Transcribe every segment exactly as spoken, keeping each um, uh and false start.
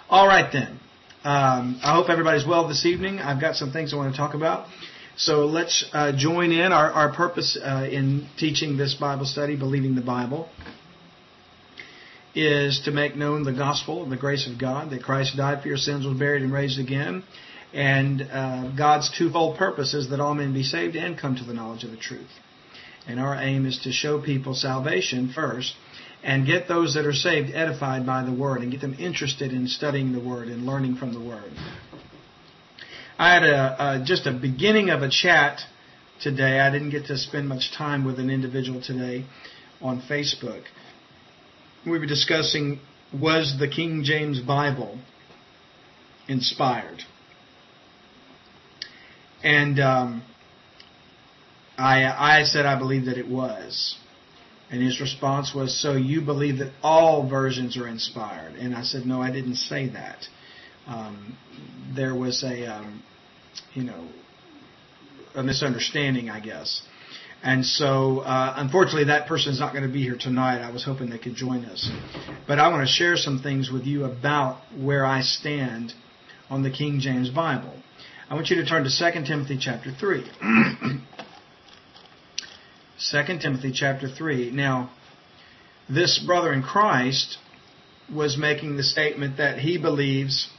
All right then. Um, I hope everybody's well this evening. I've got some things I want to talk about. So let's uh, join in. Our, our purpose uh, in teaching this Bible study, Believing the Bible, is to make known the gospel of the grace of God, that Christ died for your sins, was buried, and raised again. And uh, God's twofold purpose is that all men be saved and come to the knowledge of the truth. And our aim is to show people salvation first, and get those that are saved edified by the Word, and get them interested in studying the Word and learning from the Word. I had a, a just a beginning of a chat today. I didn't get to spend much time with an individual today on Facebook. We were discussing, was the King James Bible inspired? And um, I, I said I believe that it was. And his response was, so you believe that all versions are inspired? And I said, no, I didn't say that. Um, there was a, um, you know, a misunderstanding, I guess. And so, uh, unfortunately, that person is not going to be here tonight. I was hoping they could join us. But I want to share some things with you about where I stand on the King James Bible. I want you to turn to Second Timothy chapter three. Second Timothy chapter three. Now, this brother in Christ was making the statement that he believes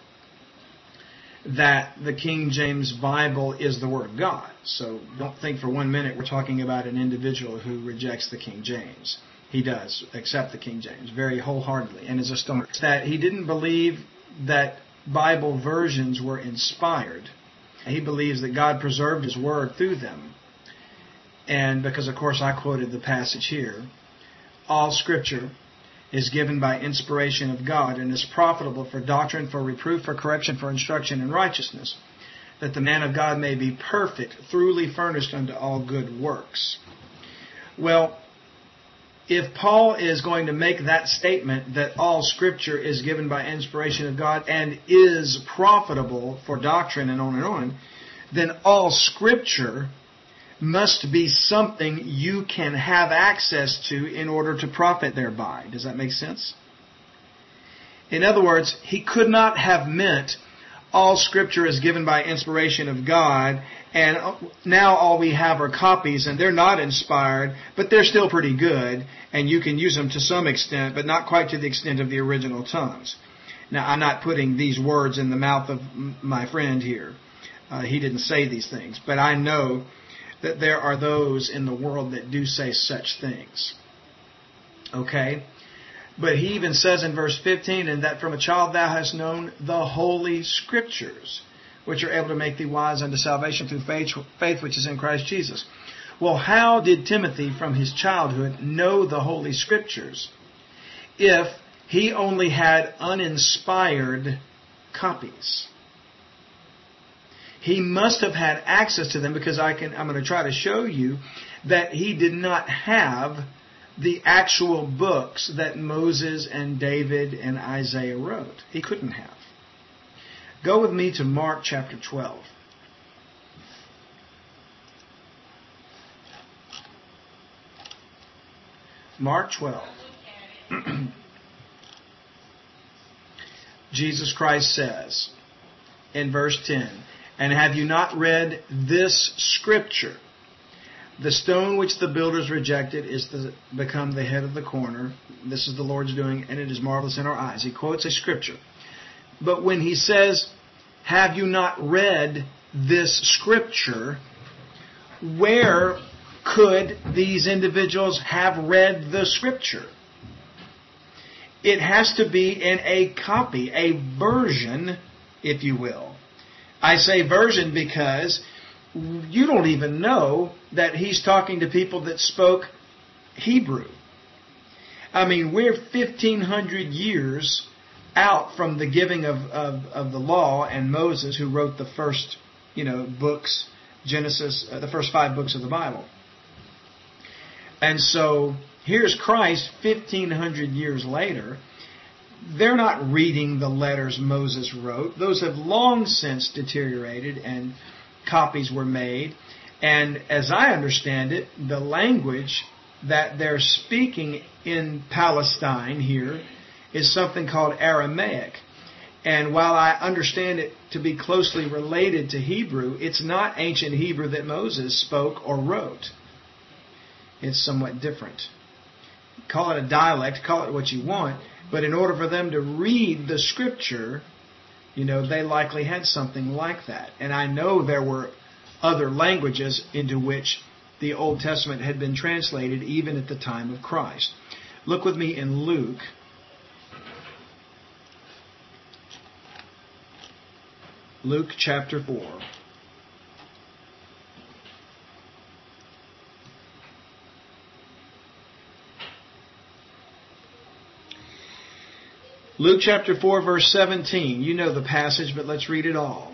that the King James Bible is the Word of God. So don't think for one minute we're talking about an individual who rejects the King James. He does accept the King James very wholeheartedly and is a stoner. That he didn't believe that Bible versions were inspired. He believes that God preserved His Word through them. And because, of course, I quoted the passage here, all Scripture is given by inspiration of God and is profitable for doctrine, for reproof, for correction, for instruction in righteousness, that the man of God may be perfect, thoroughly furnished unto all good works. Well, if Paul is going to make that statement that all Scripture is given by inspiration of God and is profitable for doctrine and on and on, then all Scripture must be something you can have access to in order to profit thereby. Does that make sense? In other words, he could not have meant all Scripture is given by inspiration of God, and now all we have are copies, and they're not inspired, but they're still pretty good, and you can use them to some extent, but not quite to the extent of the original tongues. Now, I'm not putting these words in the mouth of my friend here. Uh, he didn't say these things, but I know that there are those in the world that do say such things. Okay? But he even says in verse fifteen, and that from a child thou hast known the Holy Scriptures, which are able to make thee wise unto salvation through faith, faith which is in Christ Jesus. Well, how did Timothy from his childhood know the Holy Scriptures if he only had uninspired copies? He must have had access to them, because I can, I'm going to try to show you that he did not have the actual books that Moses and David and Isaiah wrote. He couldn't have. Go with me to Mark chapter twelve. Mark twelve. Jesus Christ says in verse ten, and have you not read this Scripture? The stone which the builders rejected is the, become the head of the corner. This is the Lord's doing, and it is marvelous in our eyes. He quotes a Scripture. But when he says, have you not read this Scripture, where could these individuals have read the Scripture? It has to be in a copy, a version, if you will. I say version because you don't even know that he's talking to people that spoke Hebrew. I mean, we're fifteen hundred years out from the giving of, of, of the law and Moses, who wrote the first, you know, books, Genesis, uh, the first five books of the Bible. And so here's Christ fifteen hundred years later. They're not reading the letters Moses wrote. Those have long since deteriorated and copies were made. And as I understand it, the language that they're speaking in Palestine here is something called Aramaic. And while I understand it to be closely related to Hebrew, it's not ancient Hebrew that Moses spoke or wrote. It's somewhat different. Call it a dialect, call it what you want, but in order for them to read the Scripture, you know, they likely had something like that. And I know there were other languages into which the Old Testament had been translated even at the time of Christ. Look with me in Luke. Luke chapter four. Luke chapter four, verse seventeen. You know the passage, but let's read it all.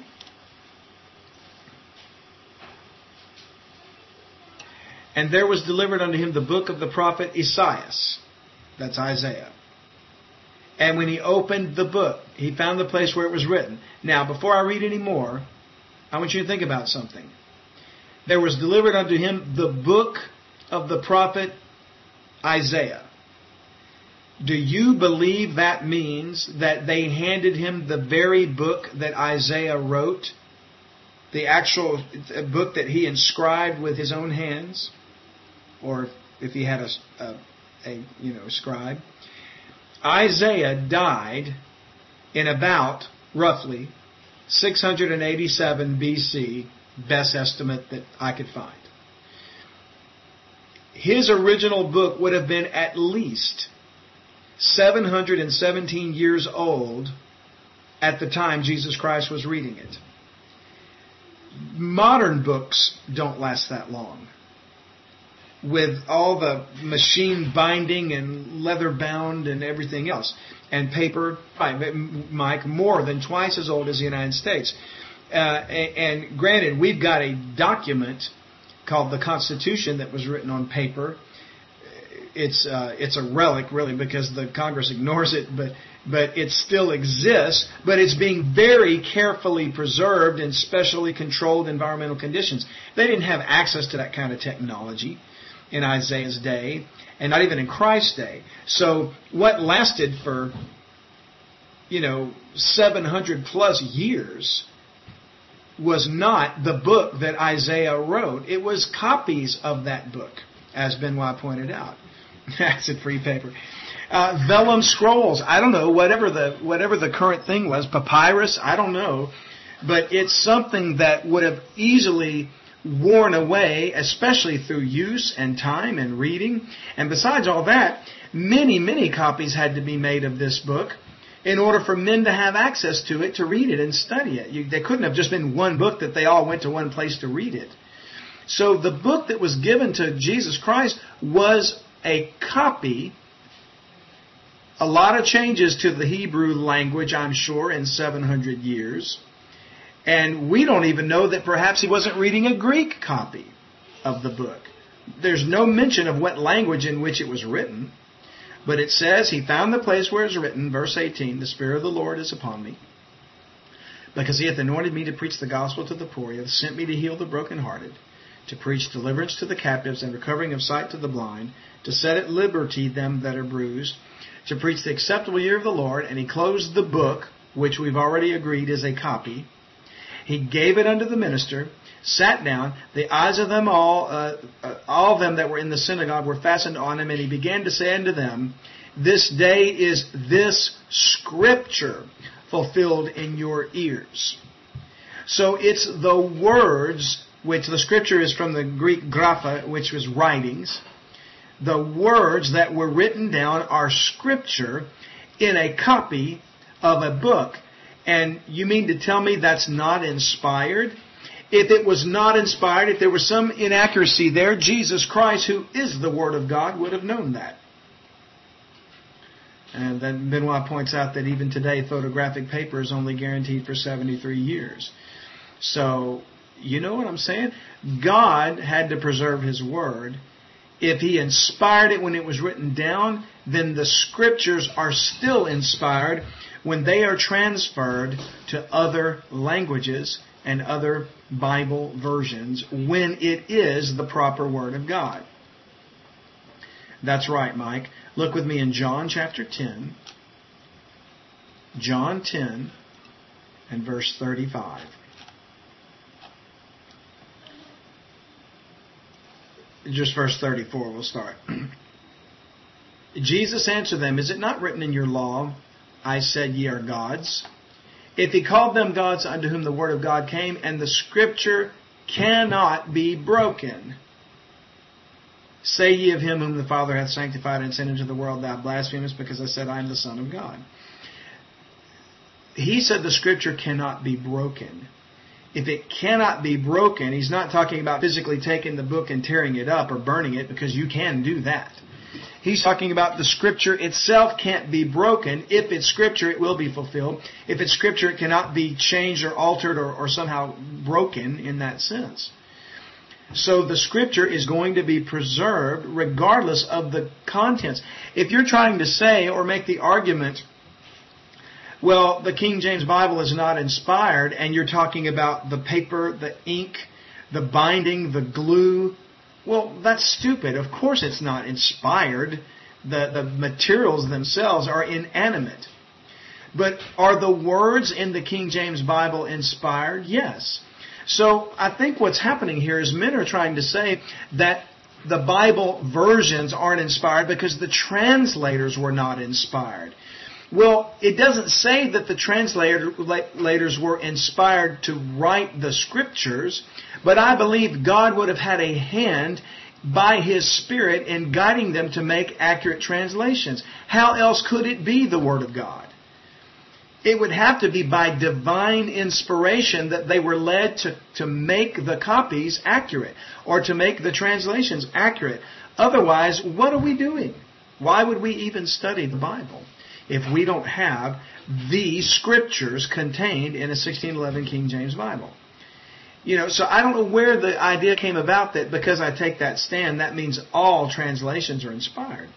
And there was delivered unto him the book of the prophet Esaias. That's Isaiah. And when he opened the book, he found the place where it was written. Now, before I read any more, I want you to think about something. There was delivered unto him the book of the prophet Isaiah. Do you believe that means that they handed him the very book that Isaiah wrote? The actual book that he inscribed with his own hands? Or if he had a, a, a you know, scribe. Isaiah died in about, roughly, six hundred eighty-seven B C, best estimate that I could find. His original book would have been at least seven hundred seventeen years old at the time Jesus Christ was reading it. Modern books don't last that long. With all the machine binding and leather bound and everything else. And paper, Mike, more than twice as old as the United States. Uh, and, and granted, we've got a document called the Constitution that was written on paper. It's uh, it's a relic, really, because the Congress ignores it, but but it still exists. But it's being very carefully preserved in specially controlled environmental conditions. They didn't have access to that kind of technology in Isaiah's day, and not even in Christ's day. So what lasted for, you know, seven hundred plus years was not the book that Isaiah wrote. It was copies of that book, as Benoit pointed out. That's a free paper. Uh, vellum scrolls. I don't know, whatever the whatever the current thing was, papyrus, I don't know. But it's something that would have easily worn away, especially through use and time and reading. And besides all that, many, many copies had to be made of this book in order for men to have access to it, to read it and study it. You, there couldn't have just been one book that they all went to one place to read it. So the book that was given to Jesus Christ was a copy. A lot of changes to the Hebrew language, I'm sure, in seven hundred years. And we don't even know that perhaps he wasn't reading a Greek copy of the book. There's no mention of what language in which it was written. But it says, he found the place where it is written, verse eighteen, the Spirit of the Lord is upon me, because he hath anointed me to preach the gospel to the poor. He hath sent me to heal the brokenhearted, to preach deliverance to the captives and recovering of sight to the blind, to set at liberty them that are bruised, to preach the acceptable year of the Lord. And he closed the book, which we've already agreed is a copy. He gave it unto the minister, sat down. The eyes of them all, uh, uh, all of them that were in the synagogue were fastened on him, and he began to say unto them, this day is this scripture fulfilled in your ears. So it's the words, which the scripture is from the Greek grapha, which was writings. The words that were written down are scripture in a copy of a book. And you mean to tell me that's not inspired? If it was not inspired, if there was some inaccuracy there, Jesus Christ, who is the Word of God, would have known that. And then Benoit points out that even today, photographic paper is only guaranteed for seventy-three years. So, you know what I'm saying? God had to preserve His Word. If He inspired it when it was written down, then the Scriptures are still inspired when they are transferred to other languages and other Bible versions, when it is the proper Word of God. That's right, Mike. Look with me in John chapter ten. John ten and verse thirty-five. Just verse thirty-four, we'll start. Jesus answered them, "Is it not written in your law, I said ye are gods? If he called them gods unto whom the word of God came, and the scripture cannot be broken. Say ye of him whom the Father hath sanctified and sent into the world, thou blasphemest, because I said I am the Son of God." He said the scripture cannot be broken. If it cannot be broken, he's not talking about physically taking the book and tearing it up or burning it, because you can do that. He's talking about the scripture itself can't be broken. If it's scripture, it will be fulfilled. If it's scripture, it cannot be changed or altered or, or somehow broken in that sense. So the scripture is going to be preserved regardless of the contents. If you're trying to say or make the argument, well, the King James Bible is not inspired, and you're talking about the paper, the ink, the binding, the glue, well, that's stupid. Of course it's not inspired. The, the materials themselves are inanimate. But are the words in the King James Bible inspired? Yes. So I think what's happening here is men are trying to say that the Bible versions aren't inspired because the translators were not inspired. Well, it doesn't say that the translators were inspired to write the scriptures, but I believe God would have had a hand by His Spirit in guiding them to make accurate translations. How else could it be the Word of God? It would have to be by divine inspiration that they were led to, to make the copies accurate or to make the translations accurate. Otherwise, what are we doing? Why would we even study the Bible if we don't have the scriptures contained in a sixteen eleven King James Bible? You know, so I don't know where the idea came about that because I take that stand, that means all translations are inspired.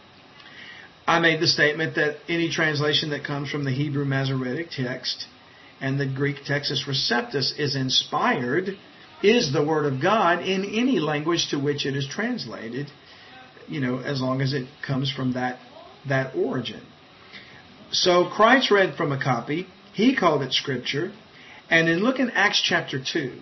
I made the statement that any translation that comes from the Hebrew Masoretic text and the Greek Textus Receptus is inspired, is the Word of God in any language to which it is translated, you know, as long as it comes from that, that origin. So Christ read from a copy. He called it Scripture. And then look in Acts chapter two.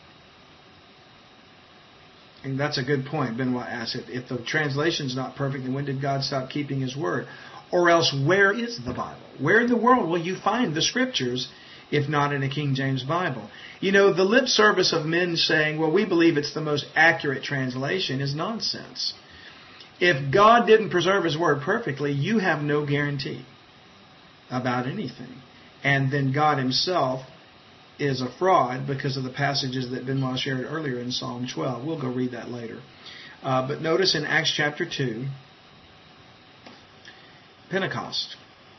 And that's a good point. Benoit asked, if, if the translation's not perfect, then when did God stop keeping His Word? Or else, where is the Bible? Where in the world will you find the Scriptures if not in a King James Bible? You know, the lip service of men saying, well, we believe it's the most accurate translation is nonsense. If God didn't preserve His Word perfectly, you have no guarantee about anything. And then God Himself is a fraud because of the passages that Benoit shared earlier in Psalm twelve. We'll go read that later. Uh, but notice in Acts chapter two, Pentecost.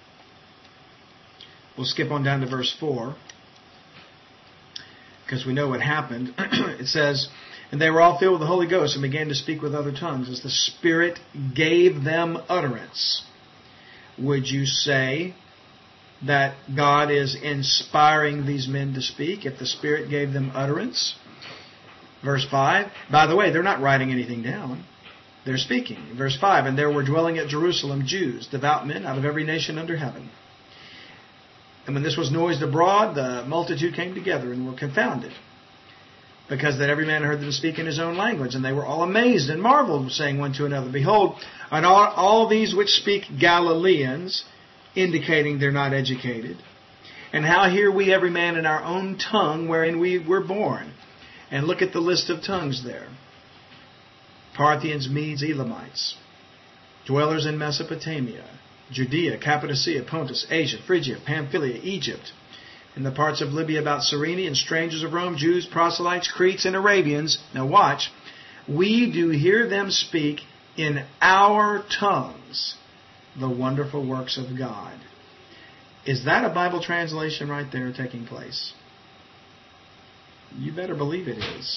We'll skip on down to verse four because we know what happened. It says, "And they were all filled with the Holy Ghost and began to speak with other tongues as the Spirit gave them utterance." Would you say that God is inspiring these men to speak if the Spirit gave them utterance? Verse five, by the way, they're not writing anything down. They're speaking. Verse five, "And there were dwelling at Jerusalem Jews, devout men out of every nation under heaven. And when this was noised abroad, the multitude came together and were confounded, because that every man heard them speak in his own language. And they were all amazed and marveled, saying one to another, Behold, and all, all these which speak Galileans," indicating they're not educated. "And how hear we every man in our own tongue wherein we were born?" And look at the list of tongues there. Parthians, Medes, Elamites, dwellers in Mesopotamia, Judea, Cappadocia, Pontus, Asia, Phrygia, Pamphylia, Egypt, and the parts of Libya about Cyrene, and strangers of Rome, Jews, proselytes, Cretes, and Arabians. Now watch. "We do hear them speak in our tongues the wonderful works of God." Is that a Bible translation right there taking place? You better believe it is.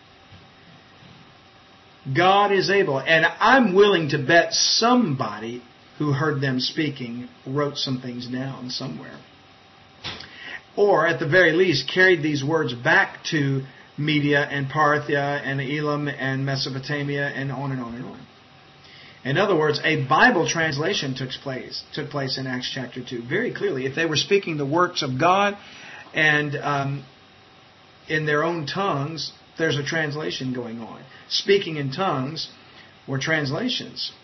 God is able, and I'm willing to bet somebody who heard them speaking wrote some things down somewhere. Or, at the very least, carried these words back to Media and Parthia and Elam and Mesopotamia and on and on and on. In other words, a Bible translation took place took place in Acts chapter two very clearly. If they were speaking the works of God and um, in their own tongues, there's a translation going on. Speaking in tongues were translations.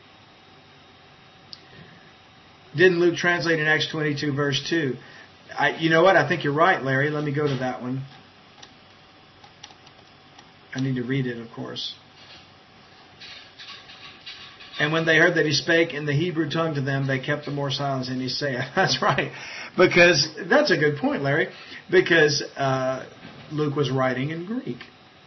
Didn't Luke translate in Acts twenty-two verse two? I, you know what? I think you're right, Larry. Let me go to that one. I need to read it, of course. And when they heard that he spake in the Hebrew tongue to them, they kept the more silence in his saying. That's right. Because, that's a good point, Larry. Because uh, Luke was writing in Greek.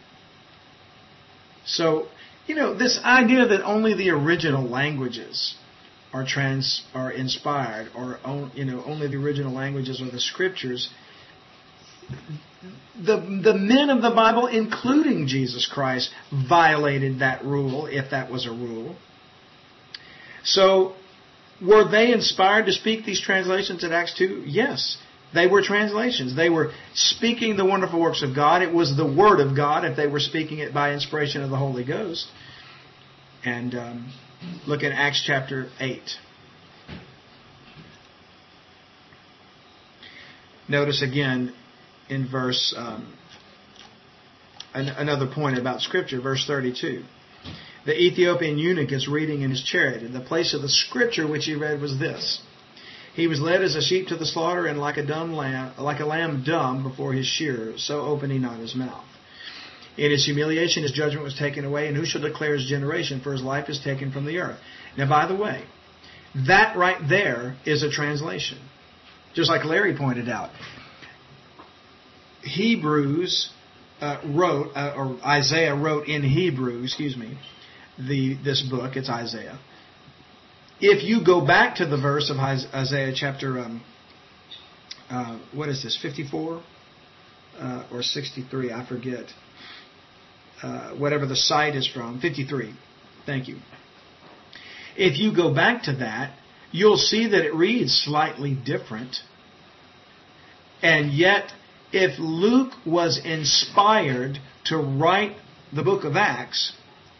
So, you know, this idea that only the original languages are trans are inspired, or you know, only the original languages or the scriptures. The the men of the Bible, including Jesus Christ, violated that rule, if that was a rule. So, were they inspired to speak these translations at Acts two? Yes. They were translations. They were speaking the wonderful works of God. It was the Word of God if they were speaking it by inspiration of the Holy Ghost. And um, look at Acts chapter eight. Notice again in verse, um, an, another point about Scripture, verse thirty-two. The Ethiopian eunuch is reading in his chariot, and the place of the Scripture which he read was this: He was led as a sheep to the slaughter, and like a dumb lamb, like a lamb dumb before his shearer, so opened he not his mouth. In his humiliation his judgment was taken away, and who shall declare his generation? For his life is taken from the earth. Now, by the way, that right there is a translation. Just like Larry pointed out. Hebrews uh, wrote, uh, or Isaiah wrote in Hebrew, excuse me, the this book, it's Isaiah. If you go back to the verse of Isaiah chapter, um, uh, what is this, fifty-four uh, or sixty-three, I forget, uh, whatever the site is from, fifty-three, thank you. If you go back to that, you'll see that it reads slightly different. And yet, if Luke was inspired to write the book of Acts,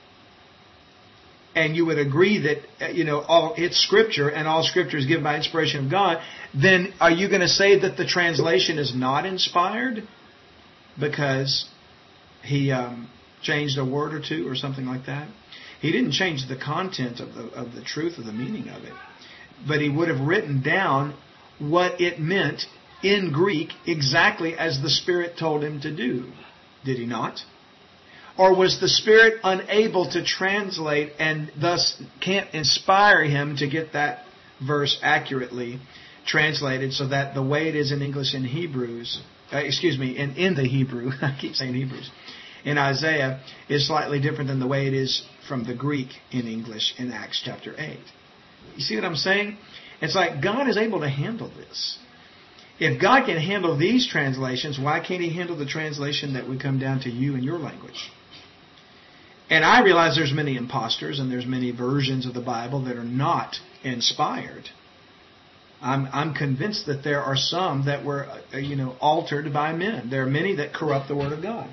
and you would agree that, you know, all it's Scripture and all Scripture is given by inspiration of God, then are you going to say that the translation is not inspired because he um, changed a word or two or something like that? He didn't change the content of the of the truth or the meaning of it, but he would have written down what it meant in Greek exactly as the Spirit told him to do. Did he not? Or was the Spirit unable to translate and thus can't inspire him to get that verse accurately translated so that the way it is in English in Hebrews, uh, excuse me, in, in the Hebrew, I keep saying Hebrews, in Isaiah is slightly different than the way it is from the Greek in English in Acts chapter eight. You see what I'm saying? It's like God is able to handle this. If God can handle these translations, why can't He handle the translation that would come down to you in your language? And I realize there's many imposters and there's many versions of the Bible that are not inspired. I'm I'm convinced that there are some that were, uh, you know, altered by men. There are many that corrupt the Word of God.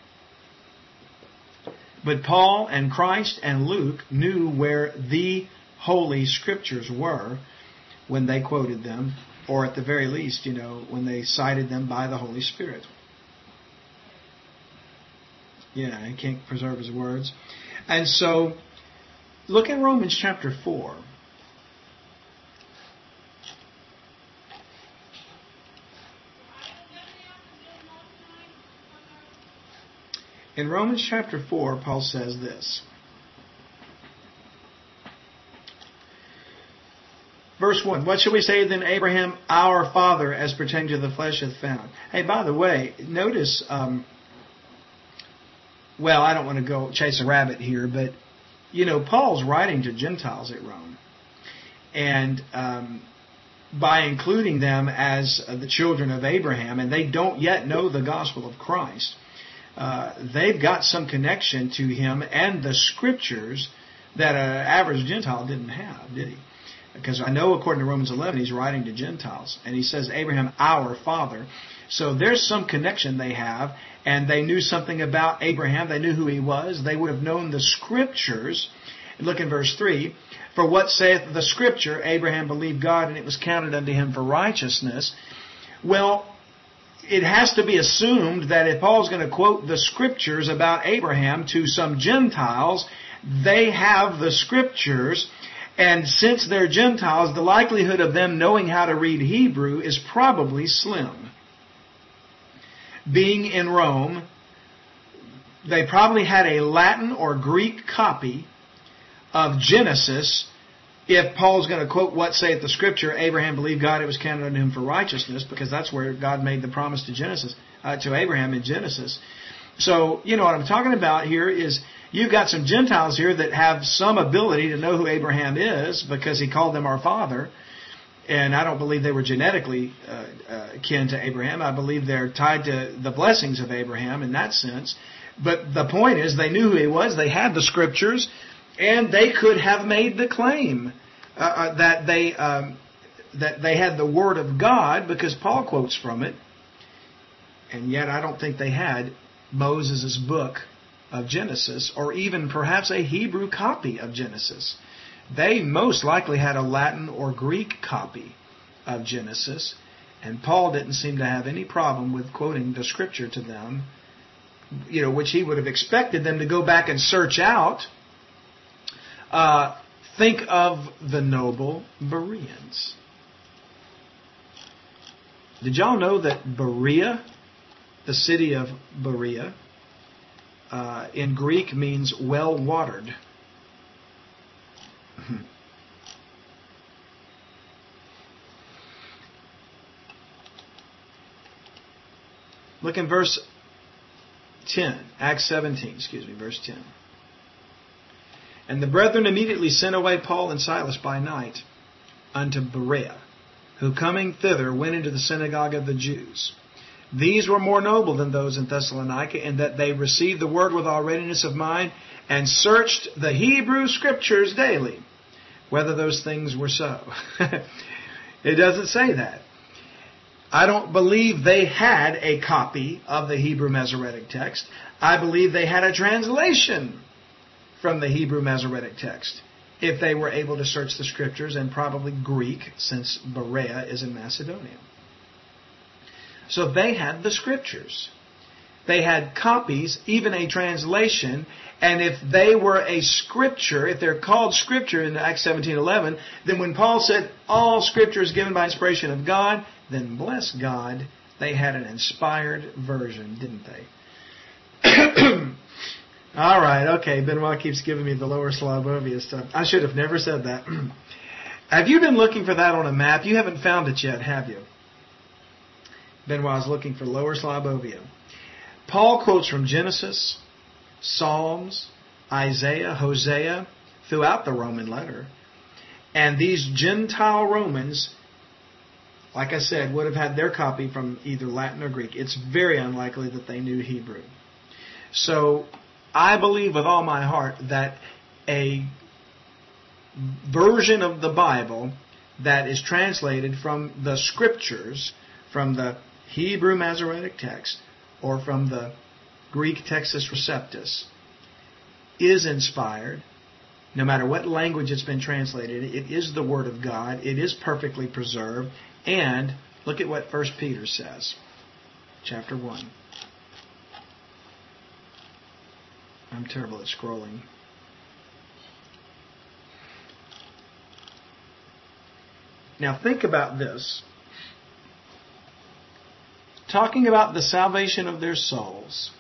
But Paul and Christ and Luke knew where the Holy Scriptures were when they quoted them, or at the very least, you know, when they cited them by the Holy Spirit. Yeah, he can't preserve his words. And so, look at Romans chapter four. In Romans chapter four, Paul says this. Verse one, what shall we say then, Abraham, our father, as pertaining to the flesh hath found? Hey, by the way, notice, um, well, I don't want to go chase a rabbit here, but, you know, Paul's writing to Gentiles at Rome. And um, by including them as uh, the children of Abraham, and they don't yet know the gospel of Christ, uh, they've got some connection to him and the Scriptures that an average Gentile didn't have, did he? Because I know according to Romans eleven, he's writing to Gentiles. And he says, Abraham, our father. So there's some connection they have. And they knew something about Abraham. They knew who he was. They would have known the Scriptures. Look in verse three. For what saith the Scripture? Abraham believed God, and it was counted unto him for righteousness. Well, it has to be assumed that if Paul's going to quote the Scriptures about Abraham to some Gentiles, they have the Scriptures, and since they're Gentiles, the likelihood of them knowing how to read Hebrew is probably slim. Being in Rome, they probably had a Latin or Greek copy of Genesis. If Paul's going to quote what saith the Scripture, Abraham believed God, it was counted unto him for righteousness, because that's where God made the promise to Genesis, uh, to Abraham in Genesis. So, you know what I'm talking about here is you've got some Gentiles here that have some ability to know who Abraham is because he called them our father. And I don't believe they were genetically uh, uh, kin to Abraham. I believe they're tied to the blessings of Abraham in that sense. But the point is, they knew who he was. They had the Scriptures, and they could have made the claim uh, uh, that they um, that they had the Word of God, because Paul quotes from it. And yet, I don't think they had Moses' book of Genesis, or even perhaps a Hebrew copy of Genesis. They most likely had a Latin or Greek copy of Genesis, and Paul didn't seem to have any problem with quoting the Scripture to them, you know, which he would have expected them to go back and search out. Uh, think of the noble Bereans. Did y'all know that Berea, the city of Berea, uh, in Greek means well-watered? Look in verse ten, Acts seventeen, excuse me, verse ten. And the brethren immediately sent away Paul and Silas by night unto Berea, who coming thither went into the synagogue of the Jews. These were more noble than those in Thessalonica, in that they received the word with all readiness of mind, and searched the Hebrew Scriptures daily, whether those things were so. It doesn't say that. I don't believe they had a copy of the Hebrew Masoretic text. I believe they had a translation from the Hebrew Masoretic text, if they were able to search the Scriptures, and probably Greek, since Berea is in Macedonia. So they had the Scriptures. They had copies, even a translation, and if they were a Scripture, if they're called Scripture in Acts seventeen eleven, then when Paul said all Scripture is given by inspiration of God, then bless God, they had an inspired version, didn't they? All right, okay, Benoit keeps giving me the Lower Slavovia stuff. I should have never said that. Have you been looking for that on a map? You haven't found it yet, have you? Benoit's looking for Lower Slavovia. Paul quotes from Genesis, Psalms, Isaiah, Hosea, throughout the Roman letter. And these Gentile Romans, like I said, would have had their copy from either Latin or Greek. It's very unlikely that they knew Hebrew. So I believe with all my heart that a version of the Bible that is translated from the Scriptures, from the Hebrew Masoretic text, or from the Greek Textus Receptus, is inspired. No matter what language it's been translated, it is the Word of God. It is perfectly preserved. And look at what First Peter says, chapter one. I'm terrible at scrolling. Now think about this. Talking about the salvation of their souls.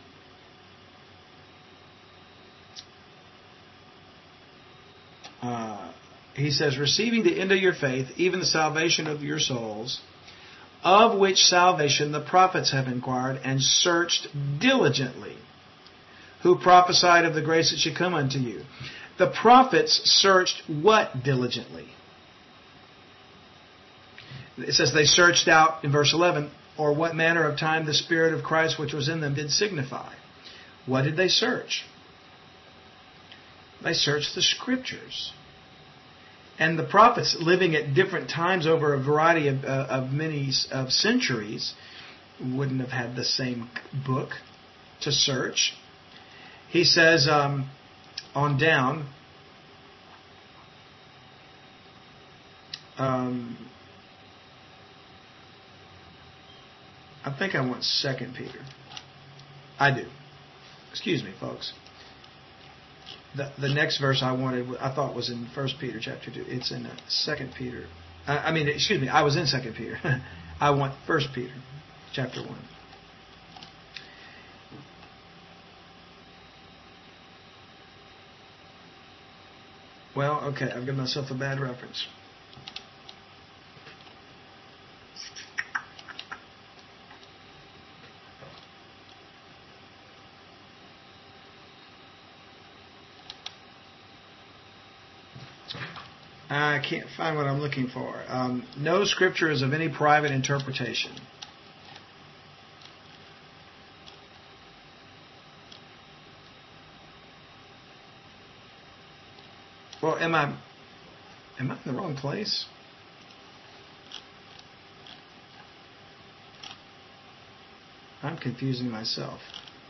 Uh, he says, receiving the end of your faith, even the salvation of your souls, of which salvation the prophets have inquired and searched diligently, who prophesied of the grace that should come unto you. The prophets searched what diligently? It says they searched out, in verse eleven, or what manner of time the Spirit of Christ which was in them did signify. What did they search? They searched the Scriptures. And the prophets, living at different times over a variety of, uh, of many of centuries, wouldn't have had the same book to search. He says um, on down, Um, I think I want Second Peter. I do. Excuse me, folks. The the next verse I wanted, I thought was in First Peter chapter two. It's in Second Peter. I, I mean, excuse me. I was in Second Peter. I want First Peter chapter one. Well, okay, I've given myself a bad reference. I can't find what I'm looking for. Um, no scripture is of any private interpretation. Well, am I am I in the wrong place? I'm confusing myself.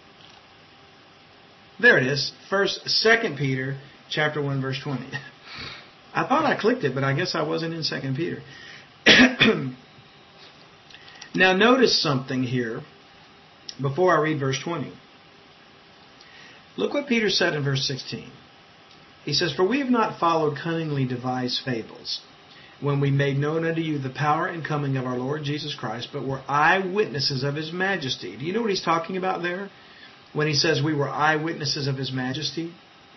There it is. First, Second Peter, chapter one, verse twenty. I thought I clicked it, but I guess I wasn't in Second Peter. Now, notice something here before I read verse twenty. Look what Peter said in verse sixteen. He says, "For we have not followed cunningly devised fables, when we made known unto you the power and coming of our Lord Jesus Christ, but were eyewitnesses of His majesty." Do you know what he's talking about there? When he says we were eyewitnesses of His majesty?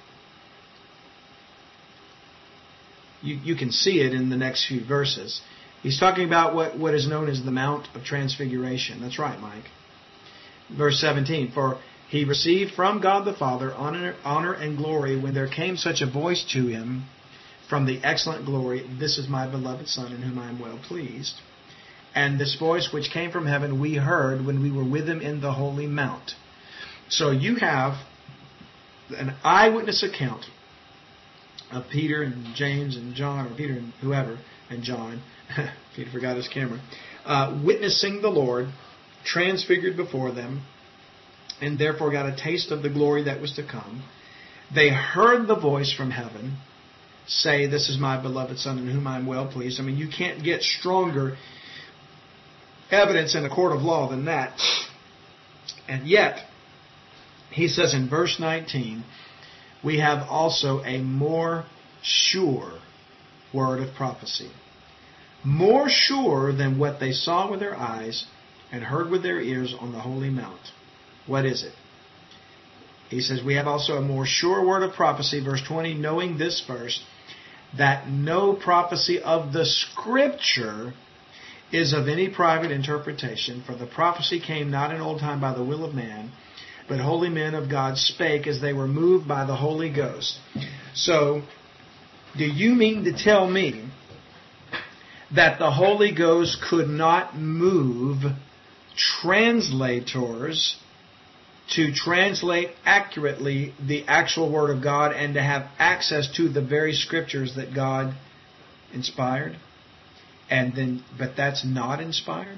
You, you can see it in the next few verses. He's talking about what, what is known as the Mount of Transfiguration. That's right, Mike. Verse seventeen, "For He received from God the Father honor, honor and glory when there came such a voice to Him from the excellent glory, This is my beloved Son in whom I am well pleased. And this voice which came from heaven we heard when we were with Him in the holy mount." So you have an eyewitness account of Peter and James and John, or Peter and whoever, and John, Peter forgot his camera, uh, witnessing the Lord, transfigured before them, and therefore got a taste of the glory that was to come. They heard the voice from heaven say, "This is my beloved Son in whom I am well pleased." I mean, you can't get stronger evidence in a court of law than that. And yet, he says in verse nineteen, we have also a more sure word of prophecy. More sure than what they saw with their eyes and heard with their ears on the holy mount. What is it? He says, we have also a more sure word of prophecy, verse twenty, knowing this first, that no prophecy of the Scripture is of any private interpretation, for the prophecy came not in old time by the will of man, but holy men of God spake as they were moved by the Holy Ghost. So, do you mean to tell me that the Holy Ghost could not move translators to translate accurately the actual Word of God and to have access to the very Scriptures that God inspired? And then, but that's not inspired?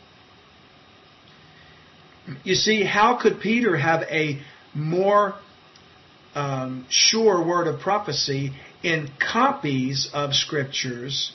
You see, how could Peter have a more um, sure word of prophecy in copies of Scriptures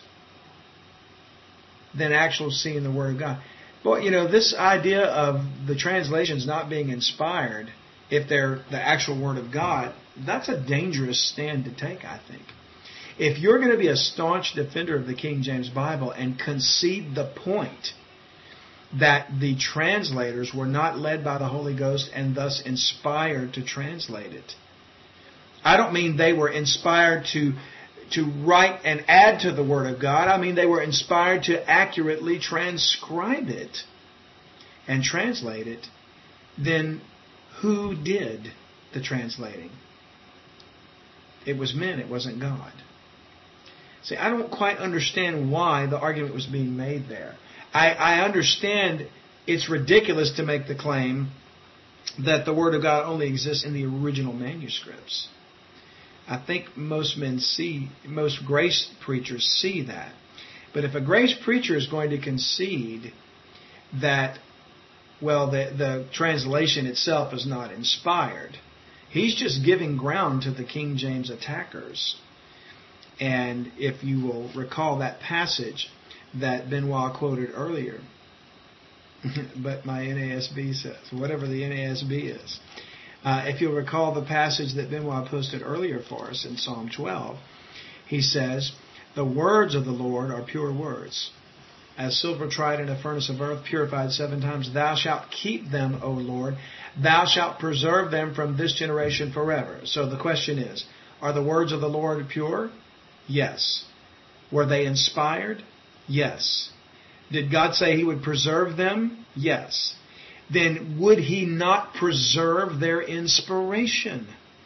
than actually seeing the Word of God? Well, you know, this idea of the translations not being inspired, if they're the actual Word of God, that's a dangerous stand to take, I think. If you're going to be a staunch defender of the King James Bible and concede the point that the translators were not led by the Holy Ghost and thus inspired to translate it, I don't mean they were inspired to to write and add to the Word of God. I mean they were inspired to accurately transcribe it and translate it. Then who did the translating? It was men, it wasn't God. See, I don't quite understand why the argument was being made there. I, I understand it's ridiculous to make the claim that the Word of God only exists in the original manuscripts. I think most men see, most grace preachers see that. But if a grace preacher is going to concede that, well, the, the translation itself is not inspired, he's just giving ground to the King James attackers. And if you will recall that passage that Benoit quoted earlier, but my N A S B says, whatever the N A S B is. Uh, if you'll recall the passage that Benoit posted earlier for us in Psalm twelve, he says, the words of the Lord are pure words. As silver tried in a furnace of earth, purified seven times, thou shalt keep them, O Lord. Thou shalt preserve them from this generation forever. So the question is, are the words of the Lord pure? Yes. Were they inspired? Yes. Did God say He would preserve them? Yes. Then would He not preserve their inspiration?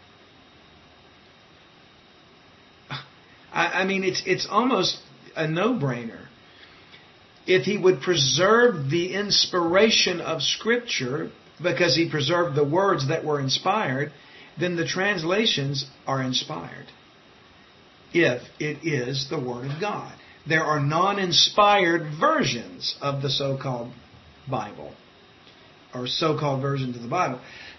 I, I mean, it's it's almost a no-brainer. If He would preserve the inspiration of Scripture because He preserved the words that were inspired, then the translations are inspired. If it is the Word of God. There are non-inspired versions of the so-called Bible, or so-called versions of the Bible.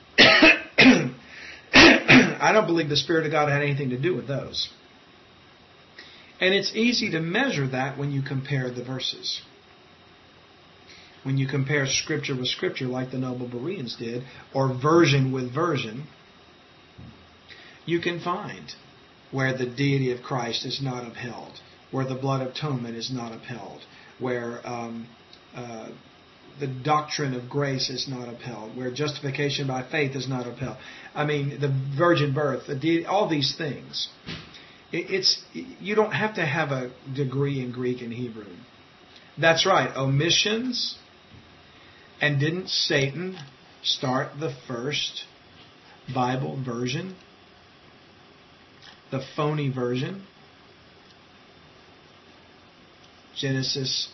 I don't believe the Spirit of God had anything to do with those. And it's easy to measure that when you compare the verses. When you compare Scripture with Scripture like the Noble Bereans did, or version with version, you can find where the deity of Christ is not upheld, where the blood of atonement is not upheld, where um, uh, the doctrine of grace is not upheld, where justification by faith is not upheld. I mean, the virgin birth, the deity, all these things. It, it's you don't have to have a degree in Greek and Hebrew. That's right, omissions. And didn't Satan start the first Bible version? The phony version? Genesis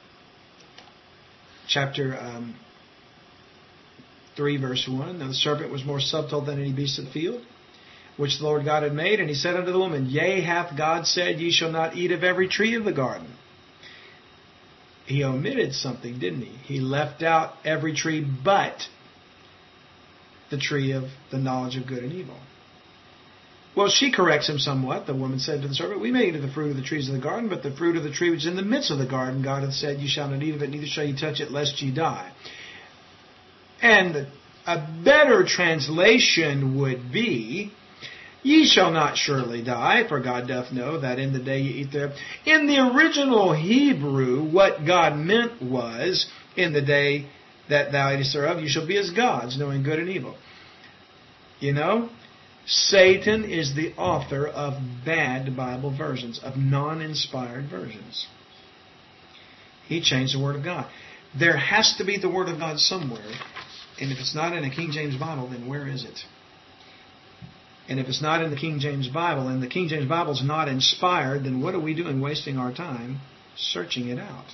chapter um, three, verse one. Now the serpent was more subtle than any beast of the field, which the Lord God had made. And he said unto the woman, Yea, hath God said, Ye shall not eat of every tree of the garden. He omitted something, didn't he? He left out every tree but the tree of the knowledge of good and evil. Well, she corrects him somewhat. The woman said to the serpent, We may eat of the fruit of the trees of the garden, but the fruit of the tree which is in the midst of the garden, God hath said, You shall not eat of it, neither shall you touch it, lest ye die. And a better translation would be, Ye shall not surely die, for God doth know that in the day ye eat thereof. In the original Hebrew, what God meant was, in the day that thou eatest thereof, you shall be as gods, knowing good and evil. You know, Satan is the author of bad Bible versions, of non-inspired versions. He changed the Word of God. There has to be the Word of God somewhere, and if it's not in a King James Bible, then where is it? And if it's not in the King James Bible, and the King James Bible is not inspired, then what are we doing wasting our time searching it out?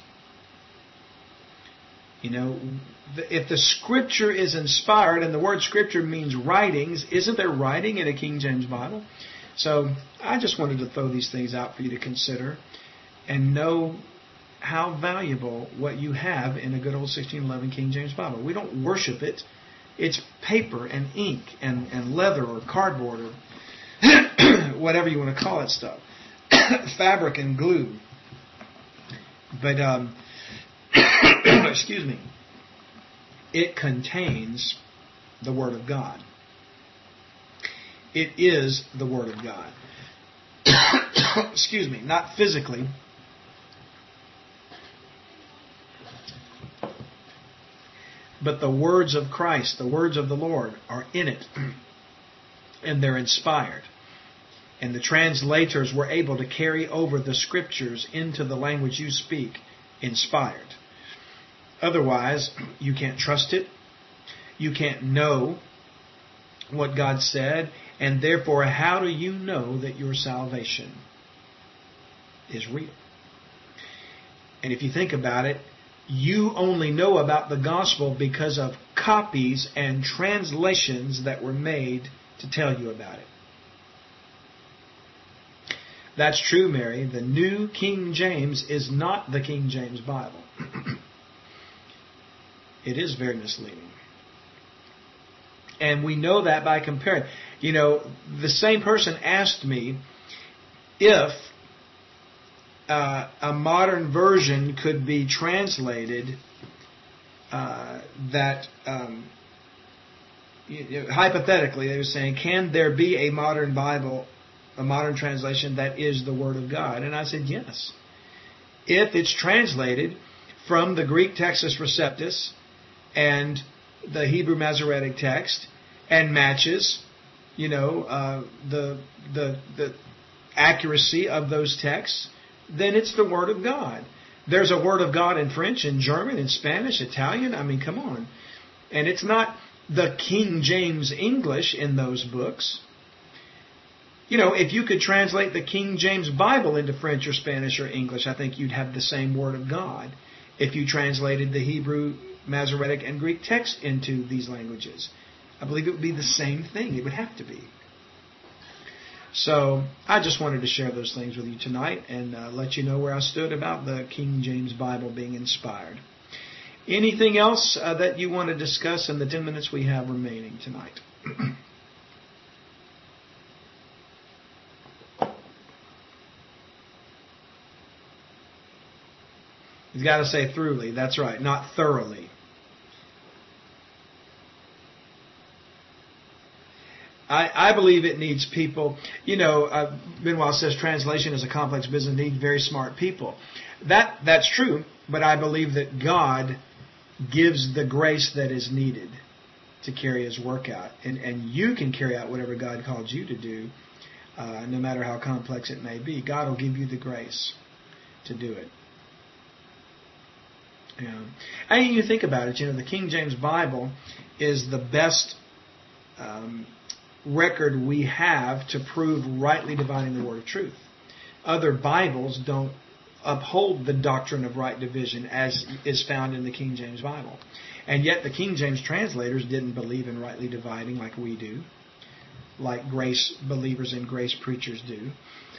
You know, if the Scripture is inspired, and the word Scripture means writings, isn't there writing in a King James Bible? So I just wanted to throw these things out for you to consider and know how valuable what you have in a good old sixteen eleven King James Bible. We don't worship it. It's paper and ink and, and leather or cardboard or whatever you want to call it stuff. Fabric and glue. But, um, excuse me, it contains the Word of God. It is the Word of God. Excuse me, not physically. But the words of Christ, the words of the Lord, are in it. And they're inspired. And the translators were able to carry over the Scriptures into the language you speak, inspired. Otherwise, you can't trust it. You can't know what God said. And therefore, how do you know that your salvation is real? And if you think about it, you only know about the gospel because of copies and translations that were made to tell you about it. That's true, Mary. The New King James is not the King James Bible. It is very misleading. And we know that by comparing. You know, the same person asked me if uh, a modern version could be translated uh, that, um, you know, hypothetically, they were saying, can there be a modern Bible, a modern translation that is the Word of God? And I said, yes. If it's translated from the Greek Textus Receptus and the Hebrew Masoretic text and matches, you know, uh, the the the accuracy of those texts, then it's the Word of God. There's a Word of God in French and German and Spanish, Italian. I mean, come on. And it's not the King James English in those books. You know, if you could translate the King James Bible into French or Spanish or English, I think you'd have the same Word of God. If you translated the Hebrew, Masoretic, and Greek text into these languages, I believe it would be the same thing. It would have to be. So I just wanted to share those things with you tonight and uh, let you know where I stood about the King James Bible being inspired. Anything else uh, that you want to discuss in the ten minutes we have remaining tonight? You've got to say thoroughly. That's right, not thoroughly. I, I believe it needs people. You know, uh, Benoit says translation is a complex business, needs very smart people. That that's true, but I believe that God gives the grace that is needed to carry His work out. And, and you can carry out whatever God called you to do, uh, no matter how complex it may be. God will give you the grace to do it. Yeah. And you think about it, you know, the King James Bible is the best um, record we have to prove rightly dividing the word of truth. Other Bibles don't uphold the doctrine of right division as is found in the King James Bible. And yet the King James translators didn't believe in rightly dividing like we do, like grace believers and grace preachers do.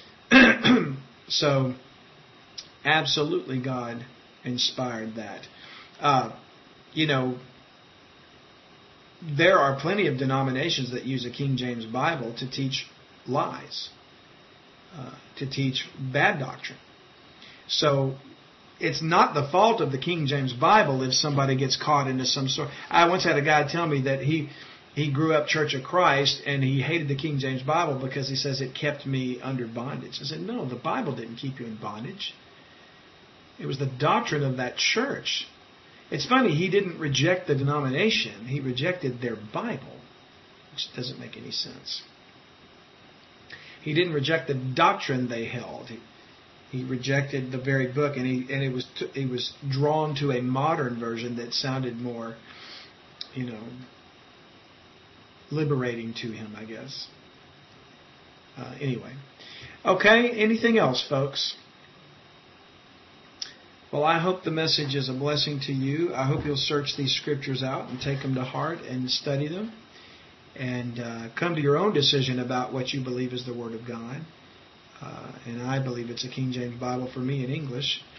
So, absolutely God inspired that. Uh, you know, there are plenty of denominations that use a King James Bible to teach lies, uh, to teach bad doctrine. So it's not the fault of the King James Bible if somebody gets caught into some sort. I once had a guy tell me that he he grew up Church of Christ and he hated the King James Bible because he says it kept me under bondage. I said, no, the Bible didn't keep you in bondage. It was the doctrine of that church. It's funny, he didn't reject the denomination. He rejected their Bible, which doesn't make any sense. He didn't reject the doctrine they held. He, he rejected the very book, and he and it was t- he was drawn to a modern version that sounded more, you know, liberating to him, I guess. Uh, anyway, okay. Anything else, folks? Well, I hope the message is a blessing to you. I hope you'll search these scriptures out and take them to heart and study them and uh, come to your own decision about what you believe is the Word of God. Uh, and I believe it's a King James Bible for me in English.